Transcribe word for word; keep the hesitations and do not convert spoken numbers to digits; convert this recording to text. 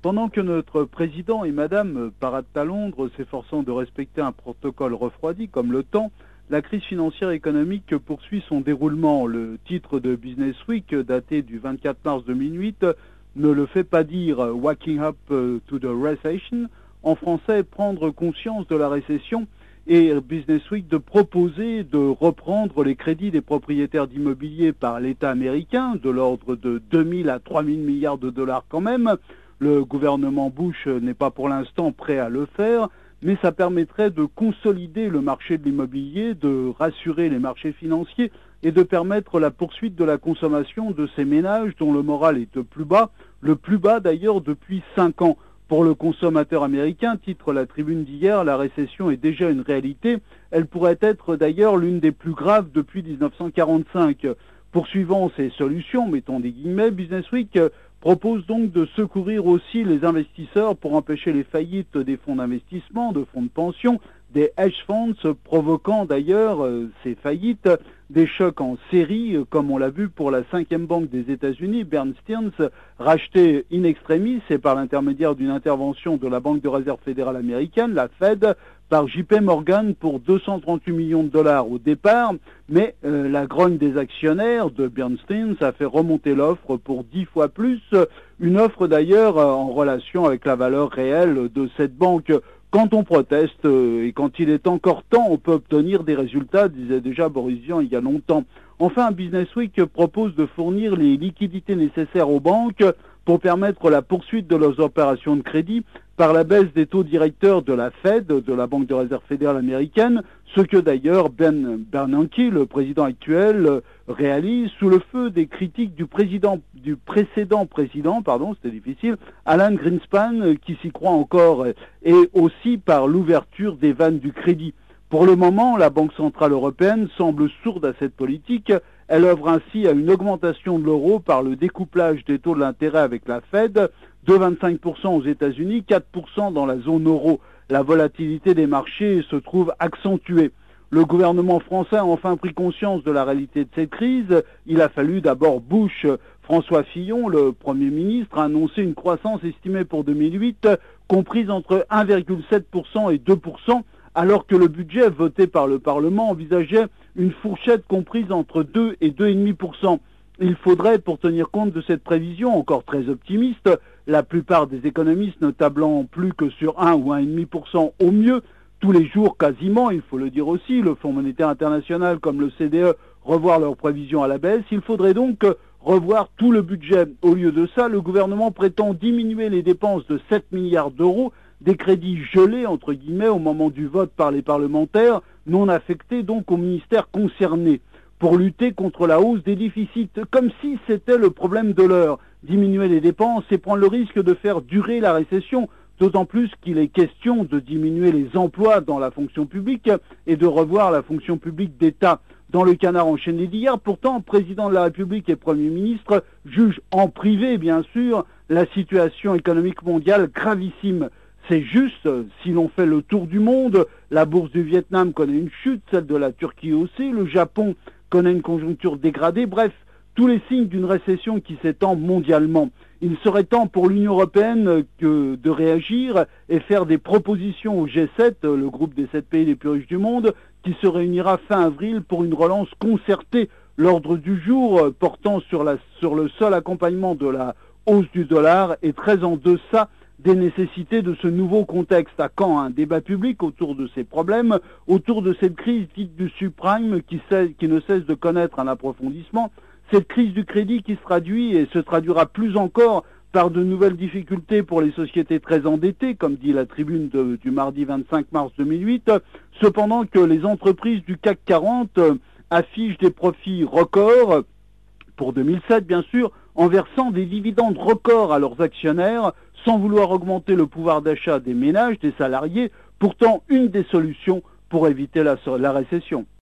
Pendant que notre président et madame paradent à Londres, s'efforçant de respecter un protocole refroidi comme le temps, la crise financière et économique poursuit son déroulement. Le titre de Business Week, daté du vingt-quatre mars deux mille huit, ne le fait pas dire. Waking up to the recession, en français, prendre conscience de la récession, et Business Week de proposer de reprendre les crédits des propriétaires d'immobilier par l'État américain, de l'ordre de deux mille à trois mille milliards de dollars quand même. Le gouvernement Bush n'est pas pour l'instant prêt à le faire, mais ça permettrait de consolider le marché de l'immobilier, de rassurer les marchés financiers et de permettre la poursuite de la consommation de ces ménages dont le moral est le plus bas, le plus bas d'ailleurs depuis cinq ans. Pour le consommateur américain, titre la Tribune d'hier, la récession est déjà une réalité. Elle pourrait être d'ailleurs l'une des plus graves depuis mille neuf cent quarante-cinq. Poursuivant ces solutions, mettons des guillemets, Business Week propose donc de secourir aussi les investisseurs pour empêcher les faillites des fonds d'investissement, de fonds de pension, des hedge funds, provoquant d'ailleurs euh, ces faillites, des chocs en série, euh, comme on l'a vu pour la cinquième banque des États-Unis, Bernstein, rachetée in extremis et par l'intermédiaire d'une intervention de la Banque de réserve fédérale américaine, la Fed, par J P Morgan pour deux cent trente-huit millions de dollars au départ, mais euh, la grogne des actionnaires de Bernstein, ça fait remonter l'offre pour dix fois plus, une offre d'ailleurs euh, en relation avec la valeur réelle de cette banque. Quand on proteste euh, et quand il est encore temps, on peut obtenir des résultats, disait déjà Boris Vian il y a longtemps. Enfin, Business Week propose de fournir les liquidités nécessaires aux banques pour permettre la poursuite de leurs opérations de crédit par la baisse des taux directeurs de la Fed, de la Banque de réserve fédérale américaine, ce que d'ailleurs Ben Bernanke, le président actuel, réalise sous le feu des critiques du président, du précédent président, pardon, c'était difficile, Alan Greenspan, qui s'y croit encore, et aussi par l'ouverture des vannes du crédit. Pour le moment, la Banque centrale européenne semble sourde à cette politique. Elle œuvre ainsi à une augmentation de l'euro par le découplage des taux de l'intérêt avec la Fed, de vingt-cinq pour cent aux États-Unis, quatre pour cent dans la zone euro. La volatilité des marchés se trouve accentuée. Le gouvernement français a enfin pris conscience de la réalité de cette crise. Il a fallu d'abord Bush. François Fillon, le Premier ministre, a annoncé une croissance estimée pour deux mille huit comprise entre un virgule sept pour cent et deux pour cent, alors que le budget voté par le Parlement envisageait une fourchette comprise entre deux et deux virgule cinq pour cent. Il faudrait, pour tenir compte de cette prévision encore très optimiste, la plupart des économistes ne tablant plus que sur un ou un virgule cinq pour cent au mieux, tous les jours quasiment, il faut le dire aussi, le Fonds monétaire international comme le C D E revoir leurs prévisions à la baisse, il faudrait donc revoir tout le budget. Au lieu de ça, le gouvernement prétend diminuer les dépenses de sept milliards d'euros, des crédits gelés, entre guillemets, au moment du vote par les parlementaires, non affectés donc aux ministères concernés, pour lutter contre la hausse des déficits, comme si c'était le problème de l'heure. Diminuer les dépenses, c'est prendre le risque de faire durer la récession, d'autant plus qu'il est question de diminuer les emplois dans la fonction publique et de revoir la fonction publique d'État. Dans le Canard enchaîné d'hier, pourtant, président de la République et Premier ministre jugent en privé, bien sûr, la situation économique mondiale gravissime. C'est juste, si l'on fait le tour du monde, la bourse du Vietnam connaît une chute, celle de la Turquie aussi, le Japon connaît une conjoncture dégradée, bref, tous les signes d'une récession qui s'étend mondialement. Il serait temps pour l'Union européenne que de réagir et faire des propositions au G sept, le groupe des sept pays les plus riches du monde, qui se réunira fin avril pour une relance concertée. L'ordre du jour portant sur, la, sur le seul accompagnement de la hausse du dollar est très en deçà des nécessités de ce nouveau contexte. À quand un débat public autour de ces problèmes, autour de cette crise dite du subprime qui, cesse, qui ne cesse de connaître un approfondissement, cette crise du crédit qui se traduit et se traduira plus encore par de nouvelles difficultés pour les sociétés très endettées, comme dit la tribune de, du mardi vingt-cinq mars deux mille huit, cependant que les entreprises du C A C quarante affichent des profits records, pour deux mille sept bien sûr, en versant des dividendes records à leurs actionnaires, sans vouloir augmenter le pouvoir d'achat des ménages, des salariés, pourtant une des solutions pour éviter la, la récession.